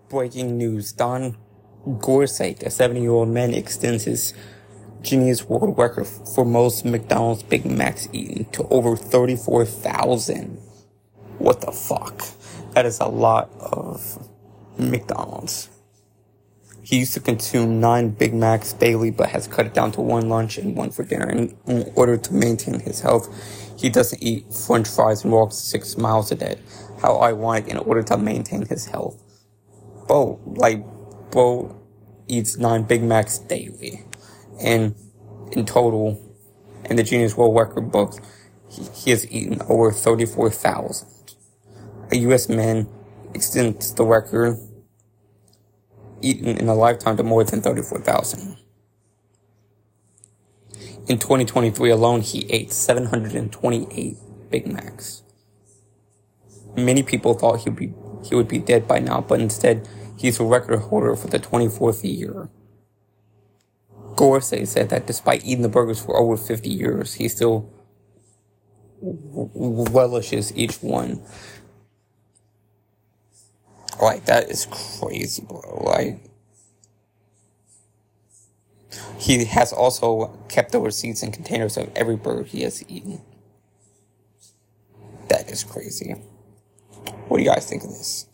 Breaking news. Don Gorsuch, a 70-year-old man, extends his Guinness World Record for most McDonald's Big Macs eaten to over 34,000. What the fuck? That is a lot of McDonald's. He used to consume 9 Big Macs daily, but has cut it down to 1 lunch and 1 for dinner in order to maintain his health. He doesn't eat French fries and walks 6 miles a day. How ironic, in order to maintain his health. Bo eats 9 Big Macs daily. And in total, in the Guinness World Record books, he has eaten over 34,000. A U.S. man extends the record, eaten in a lifetime, to more than 34,000. In 2023 alone, he ate 728 Big Macs. Many people thought he would be dead by now, but instead, he's a record holder for the 24th year. Gorsuch said that despite eating the burgers for over 50 years, he still relishes each one. Like, that is crazy, bro. Like, he has also kept the receipts and containers of every burger he has eaten. That is crazy. What do you guys think of this?